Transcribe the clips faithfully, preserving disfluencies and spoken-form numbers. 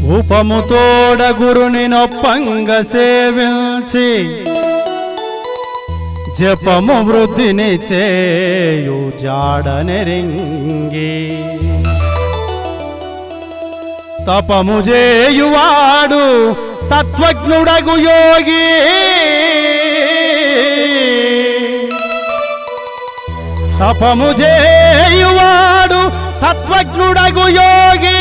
ఉపముతోడ గురుని నొప్పంగ సేవించి జపము వృద్ధిని చేయు జాడనెరింగి తపము చేయువాడు తత్వజ్ఞుడగు యోగి తపము చేయువాడు తత్వజ్ఞుడగు యోగి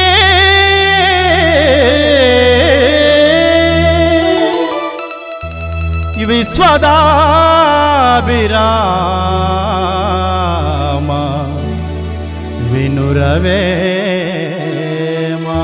విశ్వదాభిరామ వినురవేమా.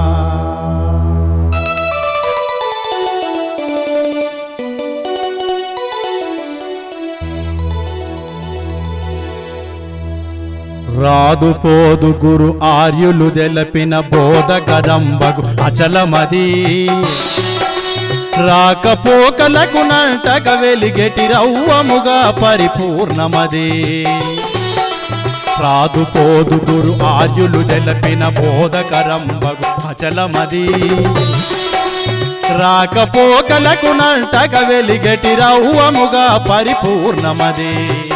రాదు పోదు గురు ఆర్యులు తెలపిన బోధకరంబగు అచలమది రాకపోకలకు నంటక వెలిగెటి రవ్వముగా పరిపూర్ణమది. రాదు పోదు గురు ఆర్యులు తెలపిన బోధకరంబగు అచలమది రాకపోకలకు నంటక వెలిగెటి రవ్వముగా పరిపూర్ణమది.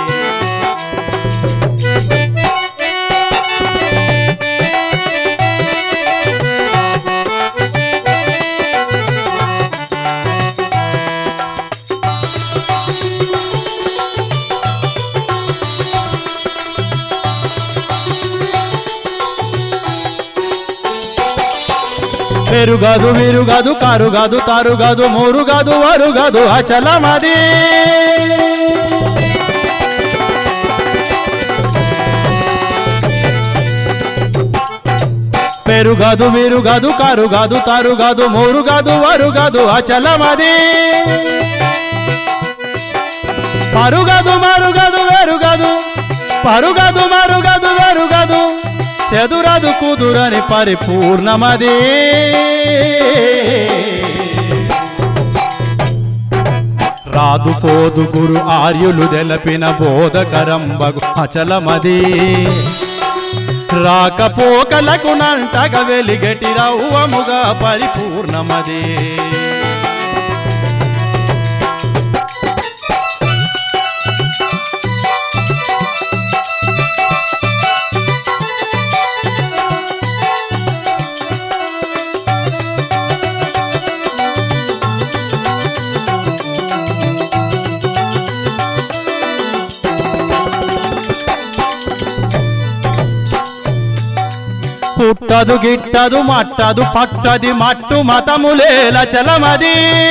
పెరుగదు విరుగదు కరుగదు తరుగదు మురుగదు వరుగదు అచలమది. పెరుగదు విరుగదు కరుగదు తరుగదు మురుగదు వరుగదు అచలమది. పరుగదు మరుగదు వెరుగదు పరుగదు మరుగదు వెరుగదు చెదురదు కుదురని పరిపూర్ణమది. రాదు పోదు గురు ఆర్యులు తెలపిన బోధకరంబగు అచలమది రాకపోకలకు నంటగ వెలిగెటి రవ్వముగా పరిపూర్ణమది. పుట్టదు గిట్టదు మట్టదు పట్టది మట్టు మతములేల చలమది.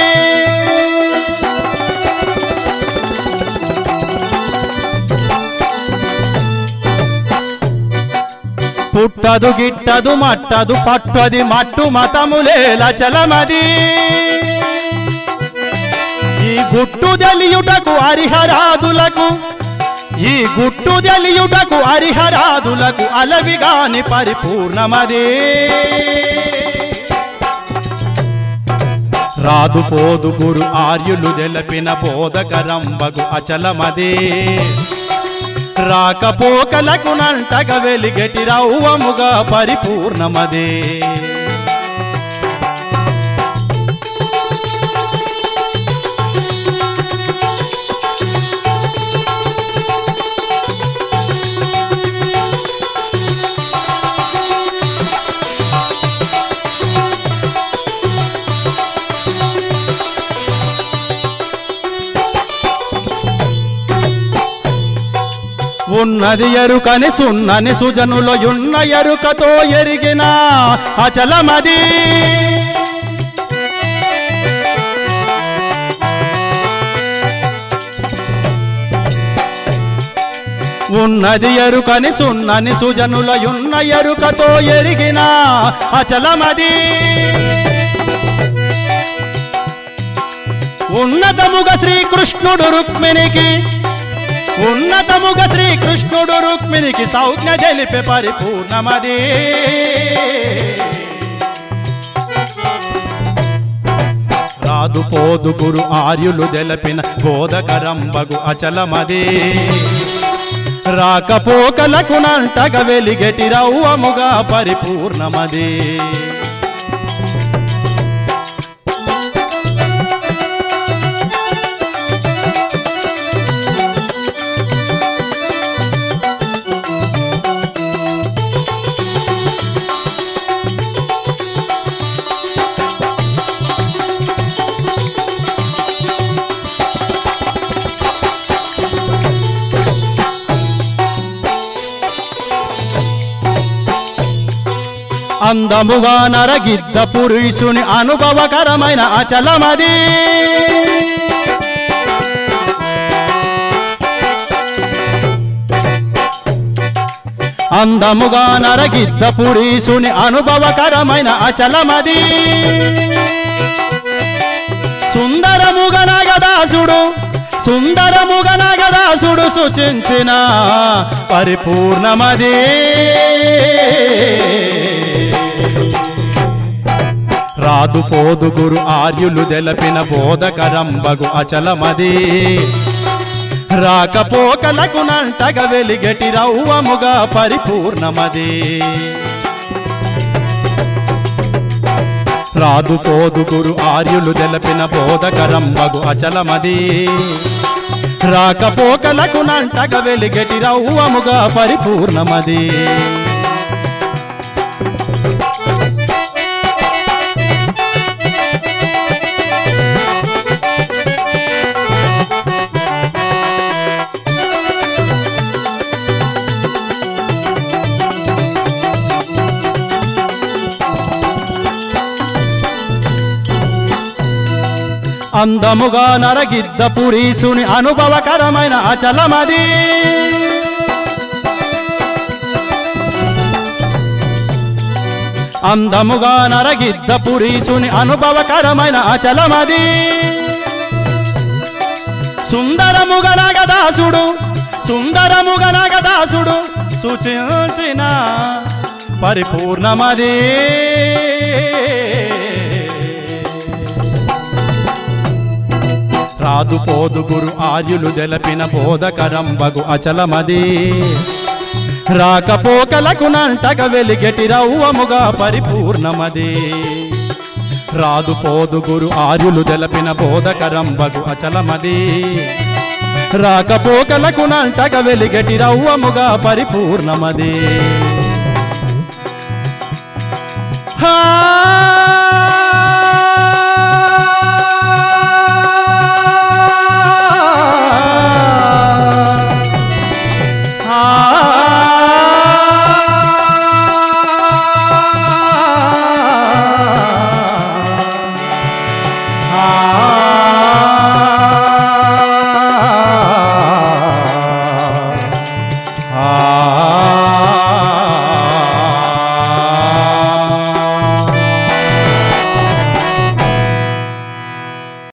పుట్టదు గిట్టదు మట్టదు పట్టది మట్టు మతములేల చలమది. ఈ గుట్టు తెలియుటకు హరిహరాదులకు ఈ గుట్టు తెలియుటకు హరిహరాదులకు అలవిగాని పరిపూర్ణమది. రాదు పోదు గురు ఆర్యులు తెలపిన బోధకరంబగు అచలమది రాకపోకలకు నంటగ వెలిగెటి రవ్వముగా పరిపూర్ణమది. ఉన్నది ఎరుకని సున్నని సుజనులో ఉన్న ఎరుకతో ఎరిగిన అచలమది. ఉన్నది ఎరుకని సున్నని సుజనుల ఉన్న ఎరుకతో ఎరిగిన అచలమది. ఉన్నతముగా శ్రీకృష్ణుడు రుక్మిణికి ఉన్నతముగా శ్రీకృష్ణుడు రుక్మిణికి సౌజ్ఞ తెలిపే పరిపూర్ణమది. రాదు పోదు గురు ఆర్యులు తెలపిన బోధకరంబగు అచలమది రాకపోకలకు నంటగ వెలిగెటి రవ్వముగా పరిపూర్ణమది. అందముగా నరగిద్ద పురుషుని అనుభవకరమైన అచలమది అందముగా నరగిద్ద పురుషుని అనుభవకరమైన అచలమది సుందరముగ నాగదాసుడు సుందరముగ నాగదాసుడు సూచించిన పరిపూర్ణమది రాదు పోదు గురు ఆర్యులు తెలపిన బోధకరంబగు అచలమది రాకపోకలకు నంటగ వెలిగటి రౌవముగా పరిపూర్ణమది రాదు పోదు గురు ఆర్యులు తెలపిన బోధకరంబగు అచలమది రాకపోకలకు నంటగ వెలిగటి రౌవముగా పరిపూర్ణమది అందముగా నరగిద్ద పురీసుని అనుభవకరమైన అచలమది అందముగా నరగిద్ద పురీసుని అనుభవకరమైన అచలమది సుందరముగ నాగదాసుడు సుందరముగ నాగదాసుడు సూచించిన పరిపూర్ణమది రాదు పోదు గురు ఆర్యులు తెలపిన బోధకరంబగు అచలమది రాకపోకలకు నంటగ వెలిగటి రౌవముగా పరిపూర్ణమది రాదు పోదు గురు ఆర్యులు తెలపిన బోధకరంబగు అచలమది రాకపోకలకు నంటగ వెలిగటి రౌవముగా పరిపూర్ణమది హా ఆ